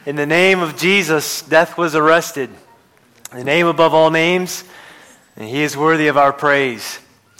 In the name of Jesus, death was arrested. The name above all names, and He is worthy of our praise.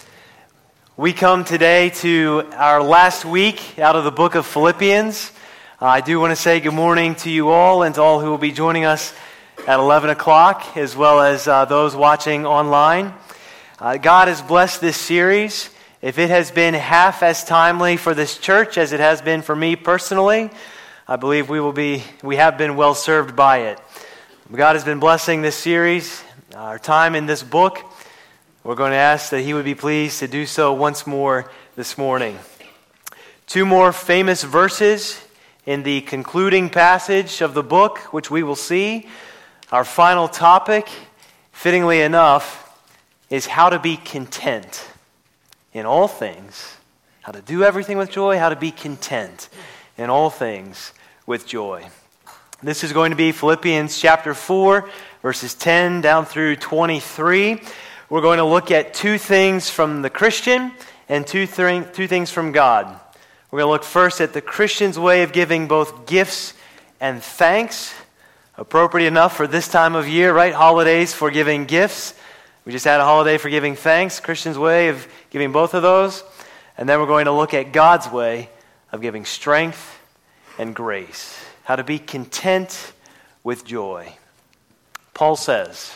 We come today to our last week out of the book of Philippians. I do want to say good morning to you all and to all who will be joining us at 11 o'clock, as well as those watching online. God has blessed this series. If it has been half as timely for this church as it has been for me personally, I believe we have been well served by it. God has been blessing this series, our time in this book. We're going to ask that He would be pleased to do so once more this morning. Two more famous verses in the concluding passage of the book, which we will see. Our final topic, fittingly enough, is how to be content in all things. How to do everything with joy, how to be content in all things with joy. This is going to be Philippians chapter 4, verses 10 down through 23. We're going to look at two things from the Christian and two things from God. We're going to look first at the Christian's way of giving both gifts and thanks. Appropriate enough for this time of year, right? Holidays for giving gifts. We just had a holiday for giving thanks. Christian's way of giving both of those. And then we're going to look at God's way of giving strength and grace. How to be content with joy. Paul says,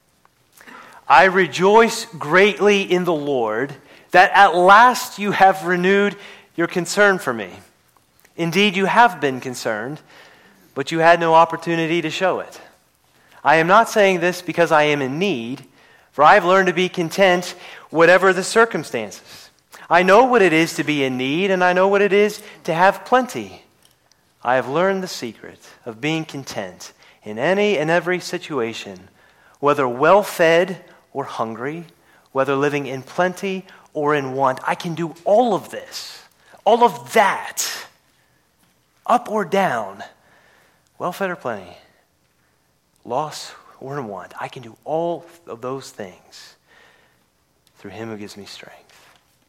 I rejoice greatly in the Lord that at last you have renewed your concern for me. Indeed, you have been concerned, but you had no opportunity to show it. I am not saying this because I am in need, for I have learned to be content whatever the circumstances. I know what it is to be in need, and I know what it is to have plenty. I have learned the secret of being content in any and every situation, whether well-fed or hungry, whether living in plenty or in want. I can do all of this, all of that, up or down, well-fed or plenty, loss or in want. I can do all of those things through Him who gives me strength.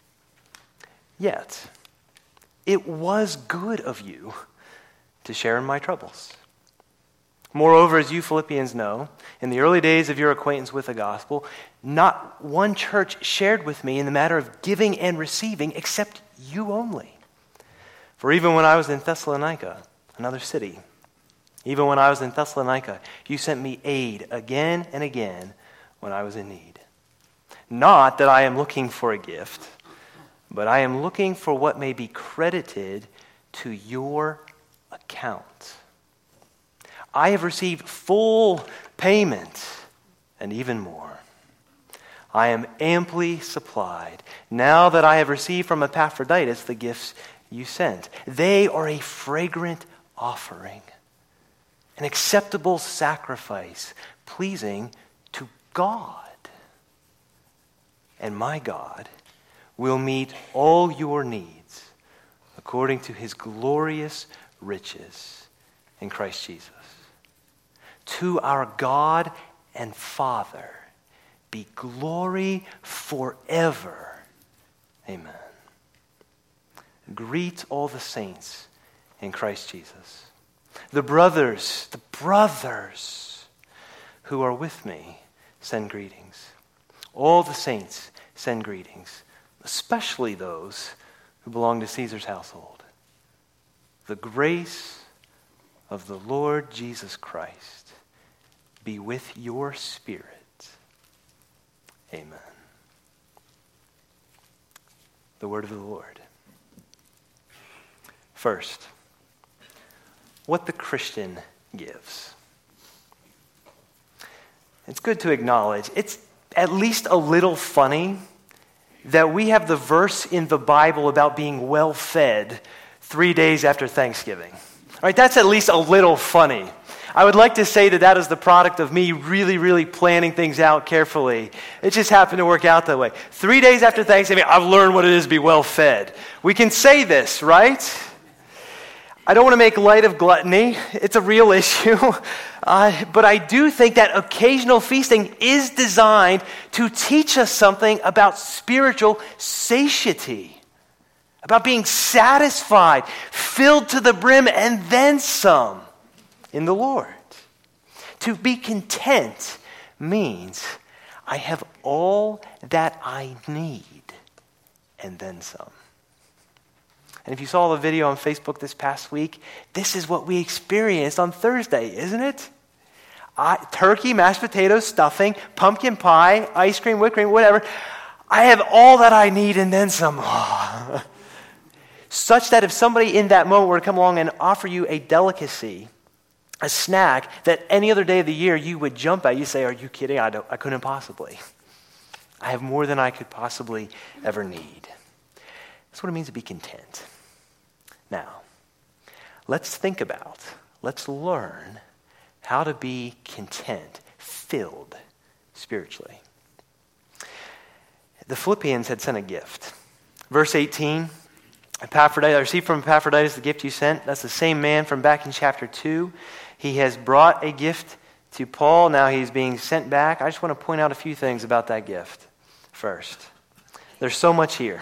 Yet, it was good of you to share in my troubles. Moreover, as you Philippians know, in the early days of your acquaintance with the gospel, not one church shared with me in the matter of giving and receiving except you only. For even when I was in Thessalonica, another city, even when I was in Thessalonica, you sent me aid again and again when I was in need. Not that I am looking for a gift, but I am looking for what may be credited to your account. I have received full payment and even more. I am amply supplied now that I have received from Epaphroditus the gifts you sent. They are a fragrant offering, an acceptable sacrifice, pleasing to God. And my God will meet all your needs according to His glorious riches in Christ Jesus. To our God and Father be glory forever. Amen. Greet all the saints in Christ Jesus. The brothers who are with me send greetings. All the saints send greetings, especially those who belong to Caesar's household. The grace of the Lord Jesus Christ be with your spirit. Amen. The word of the Lord. First, what the Christian gives. It's good to acknowledge, it's at least a little funny that we have the verse in the Bible about being well-fed 3 days after Thanksgiving. All right, that's at least a little funny. I would like to say that that is the product of me really, really planning things out carefully. It just happened to work out that way. 3 days after Thanksgiving, I've learned what it is to be well-fed. We can say this, right? I don't want to make light of gluttony. It's a real issue. But I do think that occasional feasting is designed to teach us something about spiritual satiety, about being satisfied, filled to the brim, and then some. in the Lord. To be content means I have all that I need and then some. And if you saw the video on Facebook this past week, this is what we experienced on Thursday, isn't it? Turkey, mashed potatoes, stuffing, pumpkin pie, ice cream, whipped cream, whatever. I have all that I need and then some. Such that if somebody in that moment were to come along and offer you a delicacy, a snack that any other day of the year you would jump at, you say, are you kidding? I couldn't possibly. I have more than I could possibly ever need. That's what it means to be content. Now, let's learn how to be content, filled spiritually. The Philippians had sent a gift. Verse 18, Epaphroditus, I received from Epaphroditus the gift you sent. That's the same man from back in chapter 2. He has brought a gift to Paul. Now he's being sent back. I just want to point out a few things about that gift first. There's so much here.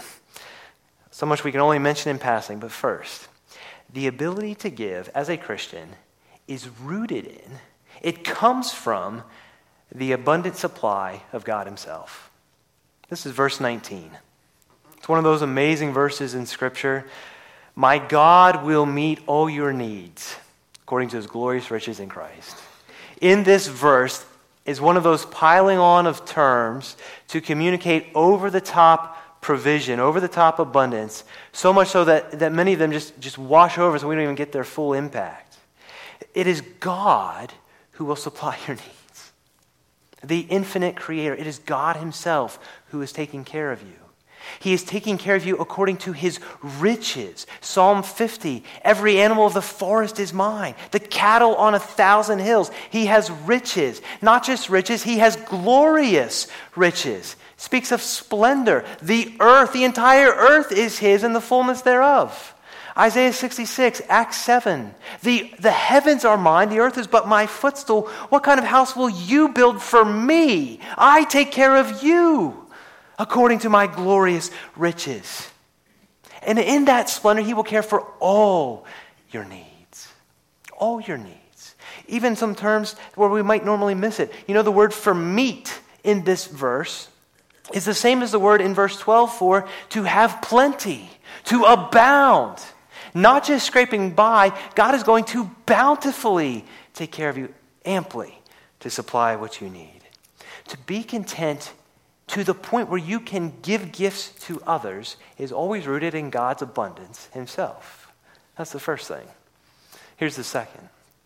So much we can only mention in passing. But first, the ability to give as a Christian is rooted in, it comes from the abundant supply of God himself. This is verse 19. It's one of those amazing verses in Scripture. My God will meet all your needs according to his glorious riches in Christ. In this verse is one of those piling on of terms to communicate over-the-top provision, over-the-top abundance, so much so that many of them just wash over so we don't even get their full impact. It is God who will supply your needs. The infinite creator. It is God himself who is taking care of you. He is taking care of you according to his riches. Psalm 50, every animal of the forest is mine. The cattle on 1,000 hills. He has riches. Not just riches, he has glorious riches. Speaks of splendor. The earth, the entire earth is his and the fullness thereof. Isaiah 66, Acts 7. The heavens are mine, the earth is but my footstool. What kind of house will you build for me? I take care of you according to my glorious riches. And in that splendor, he will care for all your needs. All your needs. Even some terms where we might normally miss it. You know, the word for meat in this verse is the same as the word in verse 12 for to have plenty, to abound. Not just scraping by, God is going to bountifully take care of you amply to supply what you need. To be content to the point where you can give gifts to others is always rooted in God's abundance himself. That's the first thing. Here's the second.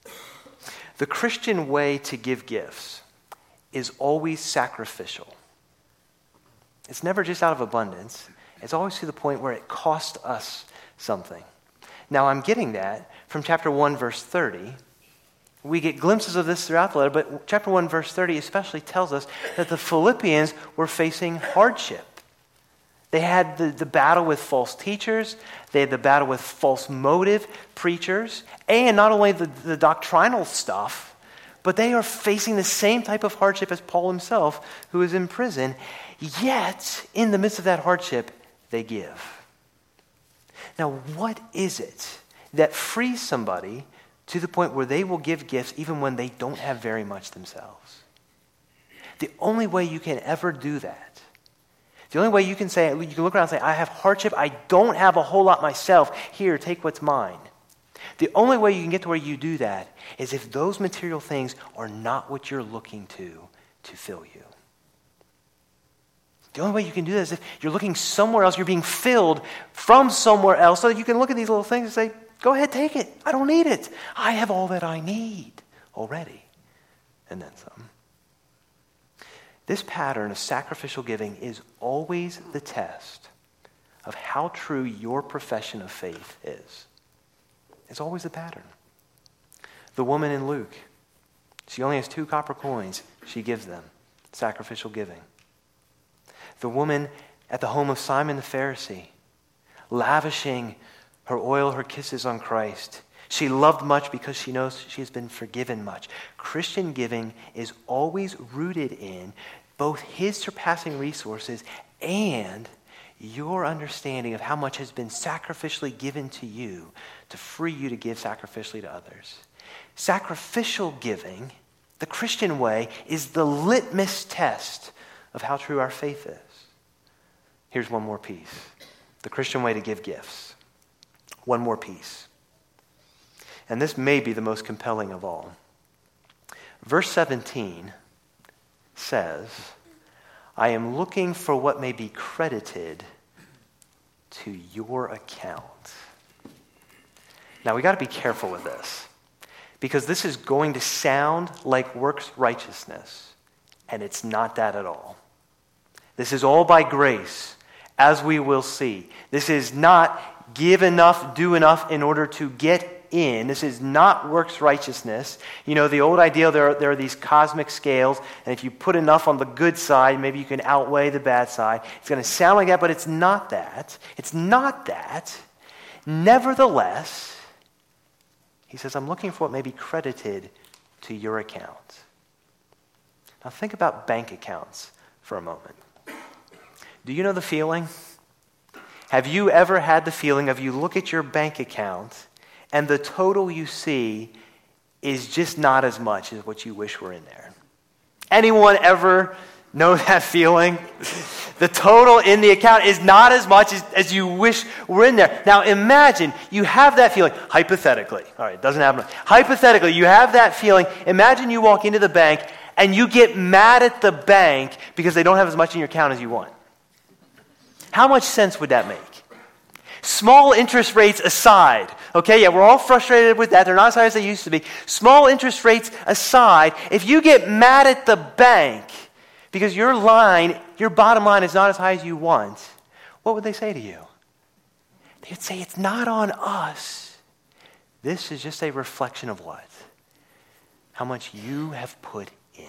The Christian way to give gifts is always sacrificial. It's never just out of abundance. It's always to the point where it costs us something. Now, I'm getting that from chapter 1, verse 30. We get glimpses of this throughout the letter, but chapter 1, verse 30 especially tells us that the Philippians were facing hardship. They had the battle with false teachers. They had the battle with false motive preachers. And not only the doctrinal stuff, but they are facing the same type of hardship as Paul himself, who is in prison. Yet, in the midst of that hardship, they give. Now, what is it that frees somebody to the point where they will give gifts even when they don't have very much themselves? The only way you can ever do that, the only way you can say, you can look around and say, I have hardship, I don't have a whole lot myself, here, take what's mine. The only way you can get to where you do that is if those material things are not what you're looking to fill you. The only way you can do that is if you're looking somewhere else, you're being filled from somewhere else, so that you can look at these little things and say, go ahead, take it. I don't need it. I have all that I need already. And then some. This pattern of sacrificial giving is always the test of how true your profession of faith is. It's always the pattern. The woman in Luke, she only has 2 copper coins. She gives them. Sacrificial giving. The woman at the home of Simon the Pharisee, lavishing her oil, her kisses on Christ. She loved much because she knows she has been forgiven much. Christian giving is always rooted in both his surpassing resources and your understanding of how much has been sacrificially given to you to free you to give sacrificially to others. Sacrificial giving, the Christian way, is the litmus test of how true our faith is. Here's one more piece. The Christian way to give gifts. One more piece. And this may be the most compelling of all. Verse 17 says, I am looking for what may be credited to your account. Now we got to be careful with this, because this is going to sound like works righteousness, and it's not that at all. This is all by grace, as we will see. This is not give enough, do enough in order to get in. This is not works righteousness. You know, the old ideal, there are these cosmic scales, and if you put enough on the good side, maybe you can outweigh the bad side. It's going to sound like that, but it's not that. It's not that. Nevertheless, he says, I'm looking for what may be credited to your account. Now think about bank accounts for a moment. Do you know the feeling? Have you ever had the feeling of you look at your bank account and the total you see is just not as much as what you wish were in there? Anyone ever know that feeling? The total in the account is not as much as you wish were in there. Now imagine you have that feeling, hypothetically. All right, it doesn't happen. Hypothetically, you have that feeling. Imagine you walk into the bank and you get mad at the bank because they don't have as much in your account as you want. How much sense would that make? Small interest rates aside, okay, yeah, we're all frustrated with that. They're not as high as they used to be. Small interest rates aside, if you get mad at the bank because your bottom line is not as high as you want, what would they say to you? They'd say, it's not on us. This is just a reflection of what? How much you have put in.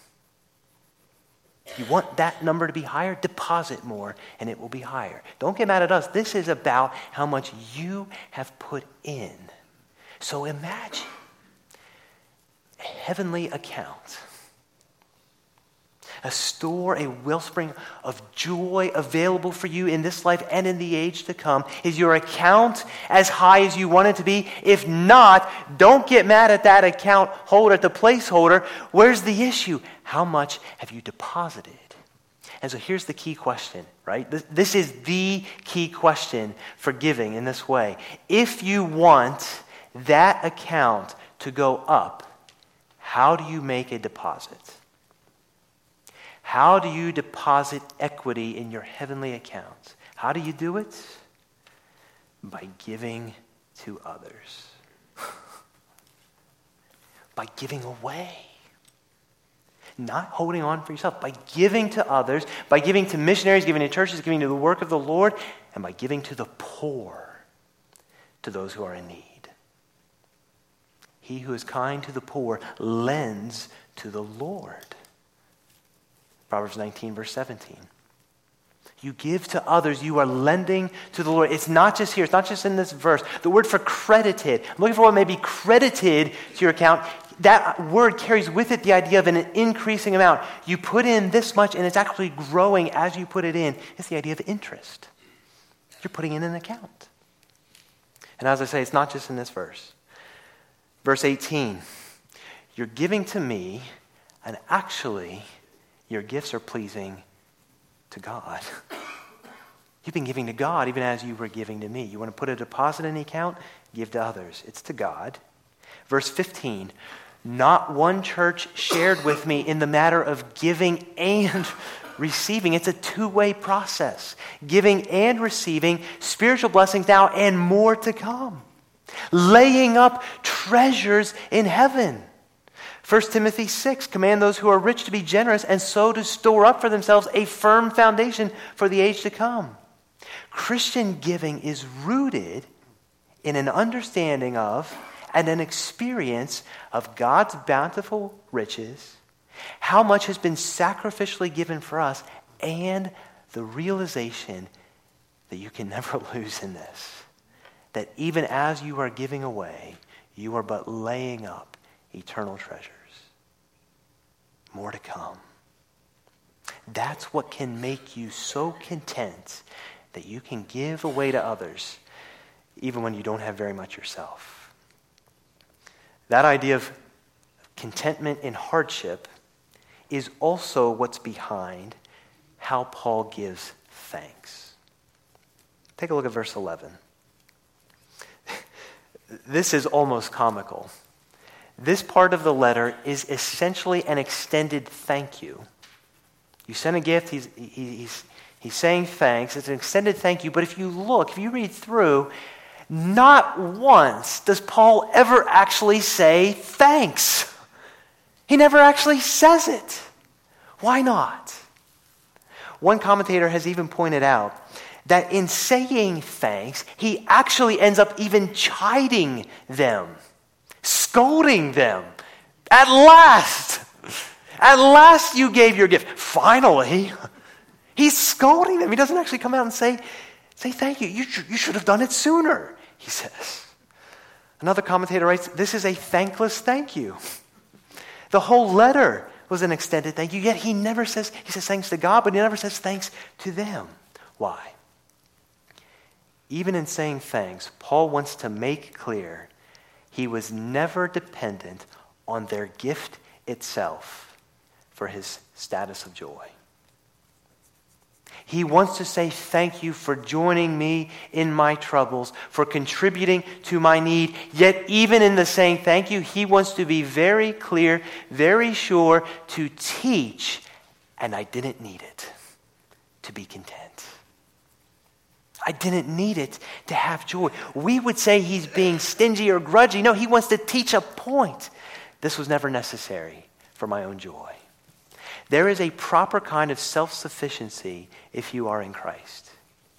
You want that number to be higher? Deposit more and it will be higher. Don't get mad at us. This is about how much you have put in. So imagine a heavenly account, a store, a wellspring of joy available for you in this life and in the age to come. Is your account as high as you want it to be? If not, don't get mad at that account holder, at the placeholder. Where's the issue? How much have you deposited? And so here's the key question, right? This is the key question for giving in this way. If you want that account to go up, how do you make a deposit? How do you deposit equity in your heavenly account? How do you do it? By giving to others. By giving away. Not holding on for yourself. By giving to others, by giving to missionaries, giving to churches, giving to the work of the Lord, and by giving to the poor, to those who are in need. He who is kind to the poor lends to the Lord. Proverbs 19, verse 17. You give to others, you are lending to the Lord. It's not just here, it's not just in this verse. The word for credited, I'm looking for what may be credited to your account. That word carries with it the idea of an increasing amount. You put in this much and it's actually growing as you put it in. It's the idea of interest. You're putting in an account. And as I say, it's not just in this verse. Verse 18, you're giving to me, and actually your gifts are pleasing to God. You've been giving to God even as you were giving to me. You want to put a deposit in the account? Give to others. It's to God. Verse 15, not one church shared with me in the matter of giving and receiving. It's a two-way process. Giving and receiving spiritual blessings now and more to come. Laying up treasures in heaven. 1 Timothy 6, command those who are rich to be generous and so to store up for themselves a firm foundation for the age to come. Christian giving is rooted in an understanding of and an experience of God's bountiful riches, how much has been sacrificially given for us, and the realization that you can never lose in this. That even as you are giving away, you are but laying up eternal treasures. More to come. That's what can make you so content that you can give away to others even when you don't have very much yourself. That idea of contentment in hardship is also what's behind how Paul gives thanks. Take a look at verse 11. This is almost comical. This part of the letter is essentially an extended thank you. You send a gift, he's saying thanks. It's an extended thank you, but if you read through, not once does Paul ever actually say thanks. He never actually says it. Why not? One commentator has even pointed out that in saying thanks, he actually ends up even chiding them, scolding them. At last you gave your gift. Finally. He's scolding them. He doesn't actually come out and say thank you. You should have done it sooner, he says. Another commentator writes, this is a thankless thank you. The whole letter was an extended thank you, yet he says thanks to God, but he never says thanks to them. Why? Even in saying thanks, Paul wants to make clear he was never dependent on their gift itself for his status of joy. He wants to say thank you for joining me in my troubles, for contributing to my need. Yet even in the saying thank you, he wants to be very clear, very sure to teach, and I didn't need it to be content. I didn't need it to have joy. We would say he's being stingy or grudgy. No, he wants to teach a point. This was never necessary for my own joy. There is a proper kind of self-sufficiency if you are in Christ.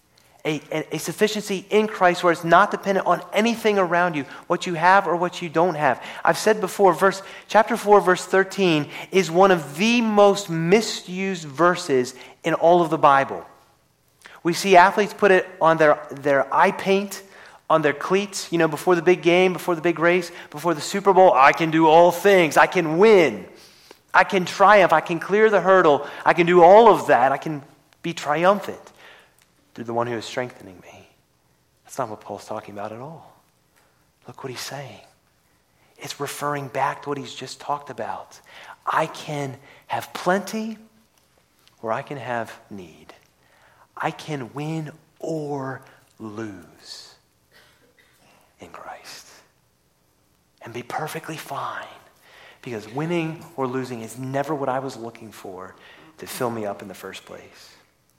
A sufficiency in Christ where it's not dependent on anything around you, what you have or what you don't have. I've said before, chapter 4, verse 13 is one of the most misused verses in all of the Bible. We see athletes put it on their eye paint, on their cleats, before the big game, before the big race, before the Super Bowl. I can do all things. I can win. I can triumph. I can clear the hurdle. I can do all of that. I can be triumphant through the one who is strengthening me. That's not what Paul's talking about at all. Look what he's saying. It's referring back to what he's just talked about. I can have plenty or I can have need. I can win or lose in Christ and be perfectly fine, because winning or losing is never what I was looking for to fill me up in the first place.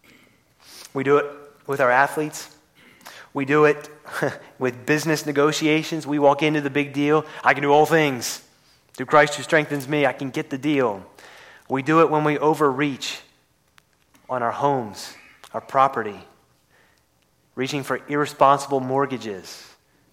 We do it with our athletes. We do it with business negotiations. We walk into the big deal. I can do all things through Christ who strengthens me. I can get the deal. We do it when we overreach on our homes, our property, reaching for irresponsible mortgages.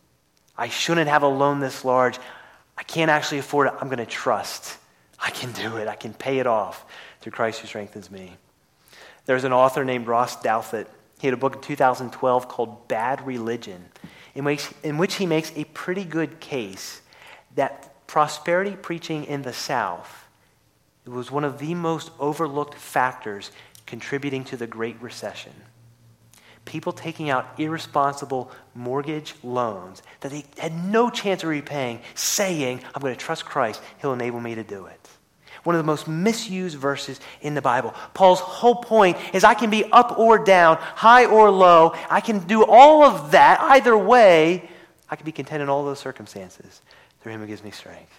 I shouldn't have a loan this large. I can't actually afford it. I'm going to trust. I can do it. I can pay it off through Christ who strengthens me. There's an author named Ross Douthat. He had a book in 2012 called Bad Religion, in which he makes a pretty good case that prosperity preaching in the South was one of the most overlooked factors contributing to the Great Recession. People taking out irresponsible mortgage loans that they had no chance of repaying, saying, I'm going to trust Christ. He'll enable me to do it. One of the most misused verses in the Bible. Paul's whole point is I can be up or down, high or low. I can do all of that. Either way, I can be content in all those circumstances through him who gives me strength.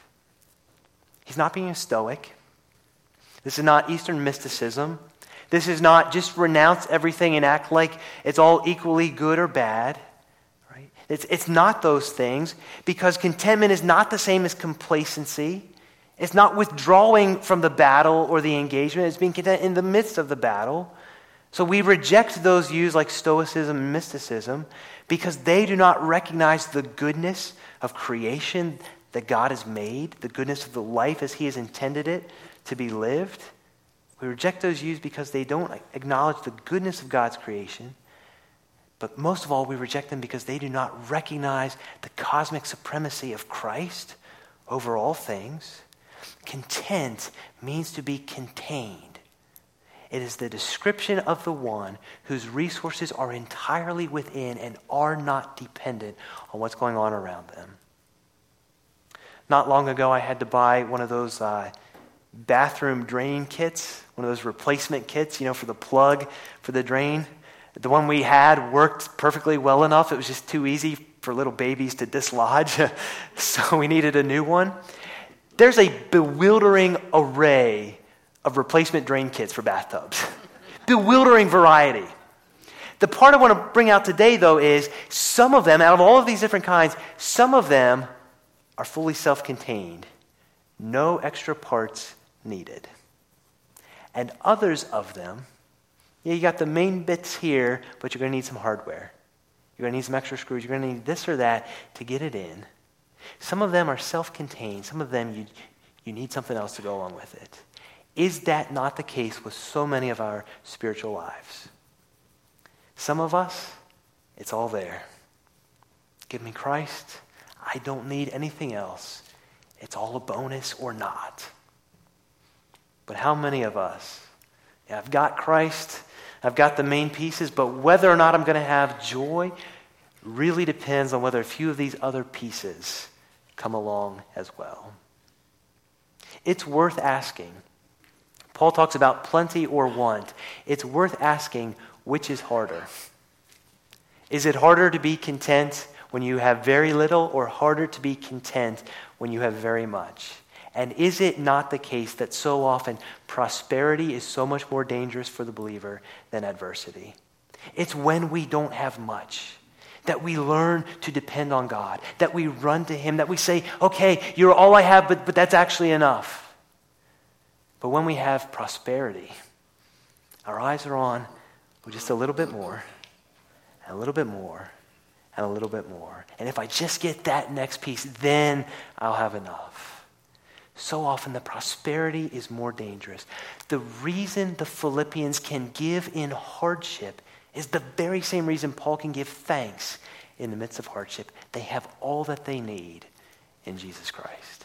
He's not being a Stoic. This is not Eastern mysticism. This is not just renounce everything and act like it's all equally good or bad. Right? It's not those things, because contentment is not the same as complacency. It's not withdrawing from the battle or the engagement. It's being content in the midst of the battle. So we reject those views like Stoicism and mysticism because they do not recognize the goodness of creation that God has made, the goodness of the life as he has intended it to be lived. We reject those views because they don't acknowledge the goodness of God's creation. But most of all, we reject them because they do not recognize the cosmic supremacy of Christ over all things. Content means to be contained. It is the description of the one whose resources are entirely within and are not dependent on what's going on around them. Not long ago, I had to buy one of those bathroom drain kits, one of those replacement kits, for the plug for the drain. The one we had worked perfectly well enough. It was just too easy for little babies to dislodge, so we needed a new one. There's a bewildering array of replacement drain kits for bathtubs. Bewildering variety. The part I want to bring out today, though, is some of them, out of all of these different kinds, some of them are fully self-contained. No extra parts needed. And others of them, you got the main bits here, but you're going to need some hardware. You're going to need some extra screws. You're going to need this or that to get it in. Some of them are self-contained. Some of them you need something else to go along with it. Is that not the case with so many of our spiritual lives? Some of us, it's all there. Give me Christ. I don't need anything else. It's all a bonus or not. But how many of us, I've got Christ, I've got the main pieces, but whether or not I'm going to have joy really depends on whether a few of these other pieces come along as well. It's worth asking. Paul talks about plenty or want. It's worth asking, which is harder? Is it harder to be content when you have very little, or harder to be content when you have very much? And is it not the case that so often prosperity is so much more dangerous for the believer than adversity? It's when we don't have much that we learn to depend on God, that we run to Him, that we say, okay, you're all I have, but that's actually enough. But when we have prosperity, our eyes are on just a little bit more, and a little bit more, and a little bit more. And if I just get that next piece, then I'll have enough. So often the prosperity is more dangerous. The reason the Philippians can give in hardship is the very same reason Paul can give thanks in the midst of hardship. They have all that they need in Jesus Christ.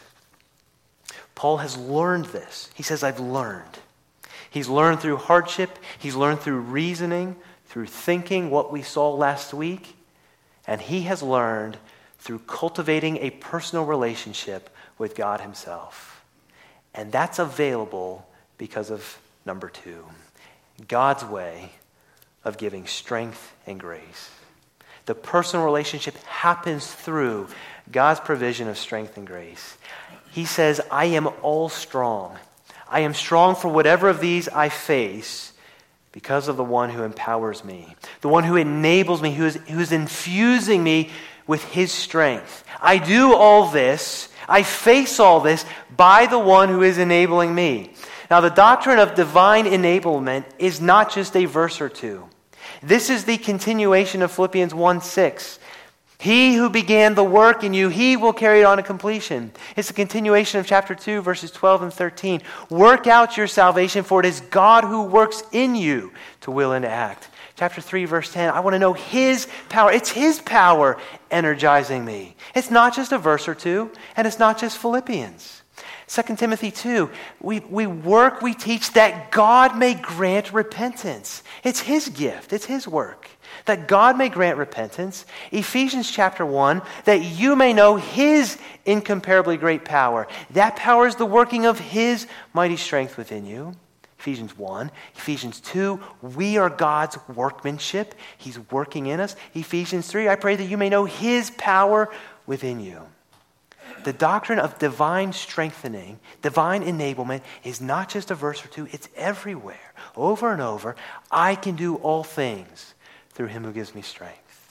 Paul has learned this. He says, I've learned. He's learned through hardship. He's learned through reasoning, through thinking, what we saw last week. And he has learned through cultivating a personal relationship with God Himself. And that's available because of number 2, God's way of giving strength and grace. The personal relationship happens through God's provision of strength and grace. He says, I am all strong. I am strong for whatever of these I face because of the one who empowers me, the one who enables me, who is infusing me with His strength. I do all this, I face all this by the one who is enabling me. Now, the doctrine of divine enablement is not just a verse or two. This is the continuation of Philippians 1:6. He who began the work in you, He will carry it on to completion. It's the continuation of chapter 2, verses 12 and 13. Work out your salvation, for it is God who works in you to will and to act. Chapter 3, verse 10, I want to know His power. It's His power energizing me. It's not just a verse or two, and it's not just Philippians. 2 Timothy 2, we work, we teach that God may grant repentance. It's His gift. It's His work. That God may grant repentance. Ephesians chapter 1, that you may know His incomparably great power. That power is the working of His mighty strength within you. Ephesians 1. Ephesians 2, we are God's workmanship. He's working in us. Ephesians 3, I pray that you may know His power within you. The doctrine of divine strengthening, divine enablement is not just a verse or two, it's everywhere. Over and over, I can do all things through Him who gives me strength.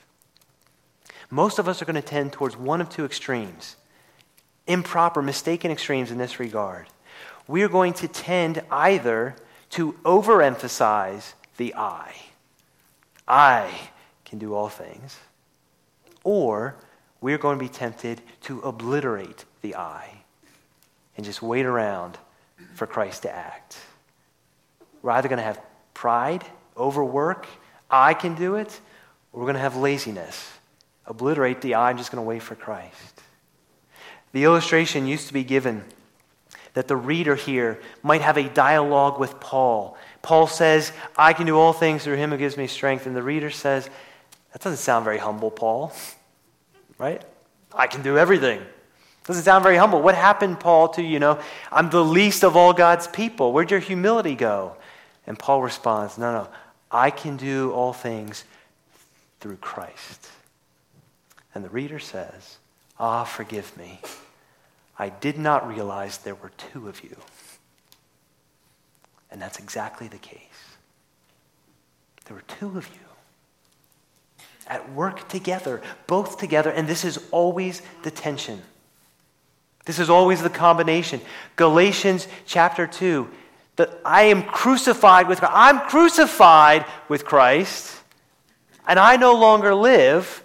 Most of us are going to tend towards one of two extremes, improper, mistaken extremes in this regard. We're going to tend either to overemphasize the I. I can do all things. Or we're going to be tempted to obliterate the I and just wait around for Christ to act. We're either going to have pride, overwork, I can do it, or we're going to have laziness. Obliterate the I, I'm just going to wait for Christ. The illustration used to be given that the reader here might have a dialogue with Paul. Paul says, I can do all things through Him who gives me strength. And the reader says, that doesn't sound very humble, Paul. Right? I can do everything. Doesn't sound very humble. What happened, Paul, to, I'm the least of all God's people? Where'd your humility go? And Paul responds, no, I can do all things through Christ. And the reader says, forgive me. I did not realize there were two of you. And that's exactly the case. There were two of you at work together, both together, and this is always the tension. This is always the combination. Galatians chapter 2, that I am crucified with Christ. I'm crucified with Christ, and I no longer live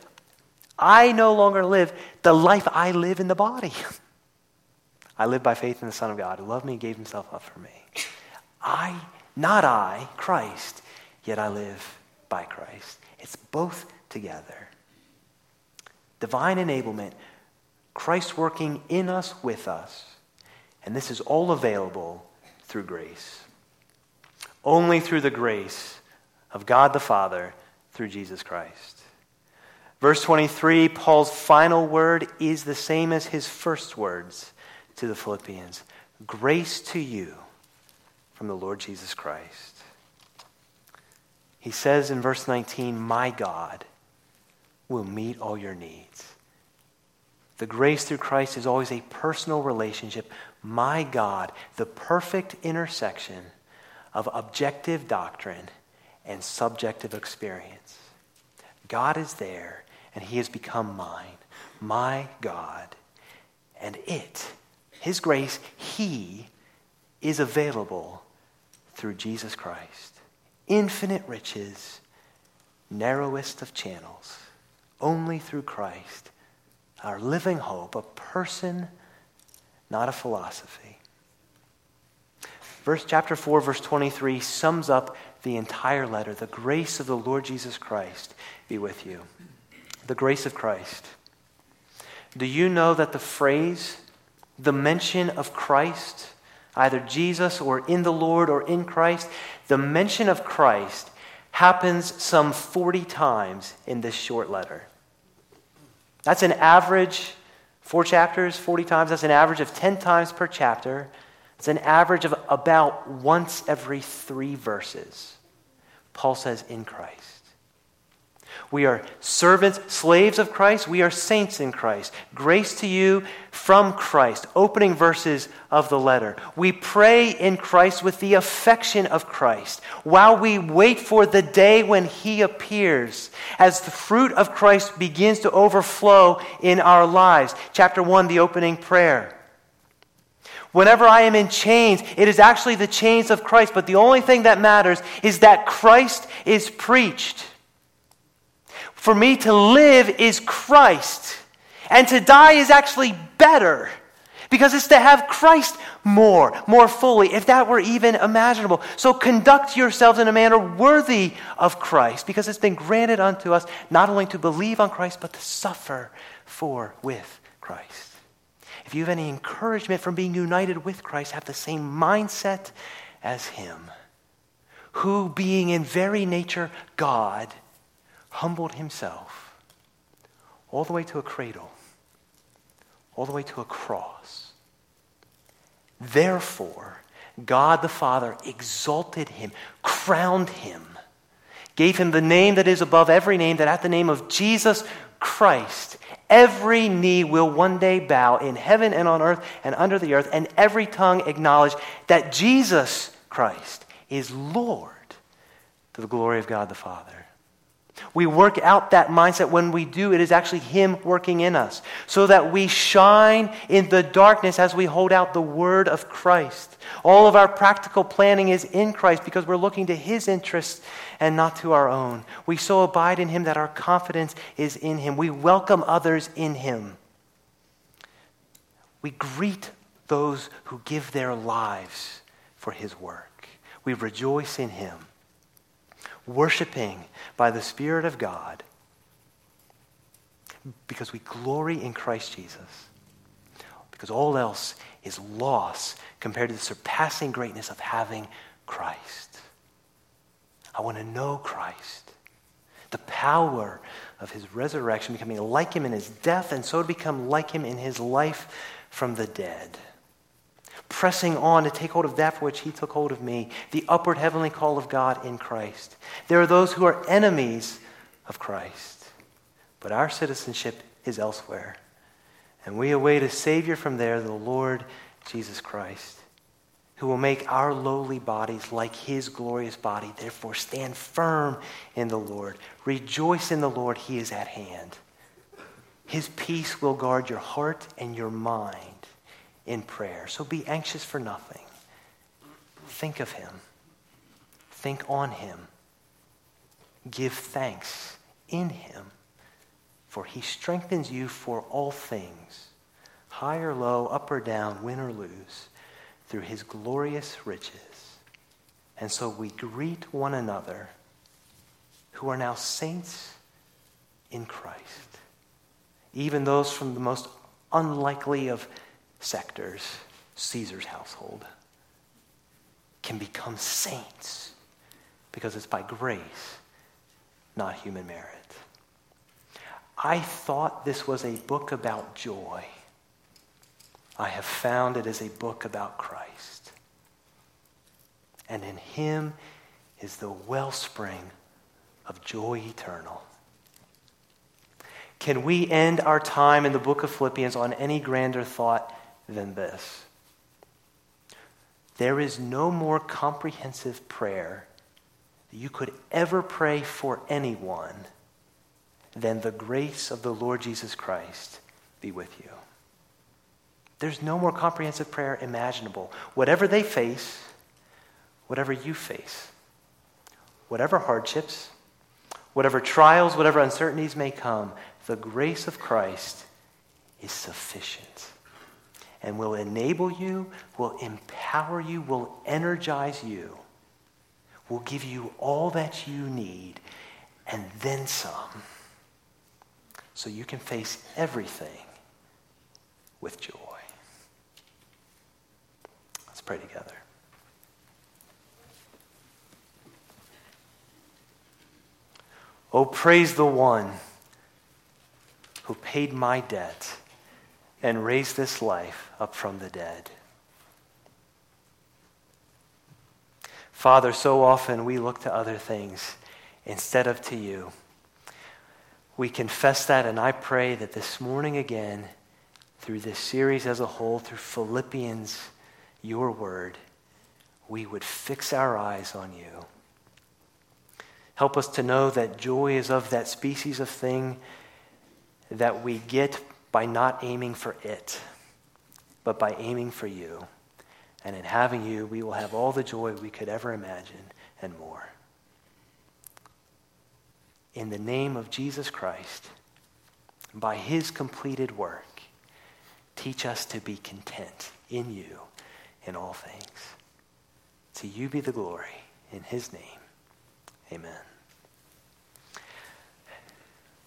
the life I live in the body. I live by faith in the Son of God who loved me and gave himself up for me. Not I, Christ, yet I live by Christ. It's both together. Divine enablement, Christ working in us, with us, and this is all available through grace. Only through the grace of God the Father through Jesus Christ. Verse 23, Paul's final word is the same as his first words to the Philippians. Grace to you from the Lord Jesus Christ. He says in verse 19, my God will meet all your needs. The grace through Christ is always a personal relationship. My God, the perfect intersection of objective doctrine and subjective experience. God is there, and he has become mine, my God. And his grace, he is available through Jesus Christ. Infinite riches, narrowest of channels, only through Christ. Our living hope, a person, not a philosophy. Chapter 4, verse 23 sums up the entire letter. The grace of the Lord Jesus Christ be with you. The grace of Christ. Do you know that the phrase, the mention of Christ, either Jesus or in the Lord or in Christ, the mention of Christ happens some 40 times in this short letter. That's an average, 4 chapters, 40 times. That's an average of 10 times per chapter. It's an average of about once every 3 verses. Paul says, in Christ. We are servants, slaves of Christ. We are saints in Christ. Grace to you from Christ. Opening verses of the letter. We pray in Christ with the affection of Christ while we wait for the day when he appears as the fruit of Christ begins to overflow in our lives. Chapter 1, the opening prayer. Whenever I am in chains, it is actually the chains of Christ, but the only thing that matters is that Christ is preached. For me to live is Christ, and to die is actually better, because it's to have Christ more fully, if that were even imaginable. So conduct yourselves in a manner worthy of Christ, because it's been granted unto us not only to believe on Christ, but to suffer with Christ. If you have any encouragement from being united with Christ, have the same mindset as him, who being in very nature God, humbled himself all the way to a cradle, all the way to a cross. Therefore, God the Father exalted him, crowned him, gave him the name that is above every name, that at the name of Jesus Christ, every knee will one day bow in heaven and on earth and under the earth, and every tongue acknowledge that Jesus Christ is Lord, to the glory of God the Father. We work out that mindset. When we do, it is actually him working in us, so that we shine in the darkness as we hold out the word of Christ. All of our practical planning is in Christ because we're looking to his interests and not to our own. We so abide in him that our confidence is in him. We welcome others in him. We greet those who give their lives for his work. We rejoice in him, worshiping by the Spirit of God, because we glory in Christ Jesus, because all else is loss compared to the surpassing greatness of having Christ. I want to know Christ. The power of his resurrection, becoming like him in his death, and so to become like him in his life from the dead. Pressing on to take hold of that for which he took hold of me, the upward heavenly call of God in Christ. There are those who are enemies of Christ, but our citizenship is elsewhere. And we await a Savior from there, the Lord Jesus Christ, who will make our lowly bodies like his glorious body. Therefore, stand firm in the Lord. Rejoice in the Lord. He is at hand. His peace will guard your heart and your mind in prayer. So be anxious for nothing. Think of him. Think on him. Give thanks in him, for he strengthens you for all things, high or low, up or down, win or lose, through his glorious riches. And so we greet one another who are now saints in Christ. Even those from the most unlikely of sectors, Caesar's household, can become saints because it's by grace, not human merit. I thought this was a book about joy. I have found it is a book about Christ. And in him is the wellspring of joy eternal. Can we end our time in the book of Philippians on any grander thought than this? There is no more comprehensive prayer that you could ever pray for anyone than the grace of the Lord Jesus Christ be with you. There's no more comprehensive prayer imaginable. Whatever they face, whatever you face, whatever hardships, whatever trials, whatever uncertainties may come, the grace of Christ is sufficient and will enable you, will empower you, will energize you, will give you all that you need and then some, so you can face everything with joy. Let's pray together. Oh, praise the one who paid my debt and raised this life up from the dead. Father, so often we look to other things instead of to you. We confess that, and I pray that this morning again, through this series as a whole, through Philippians, your word, we would fix our eyes on you. Help us to know that joy is of that species of thing that we get by not aiming for it, but by aiming for you. And in having you, we will have all the joy we could ever imagine and more. In the name of Jesus Christ, by his completed work, teach us to be content in you in all things. To you be the glory. In his name, amen.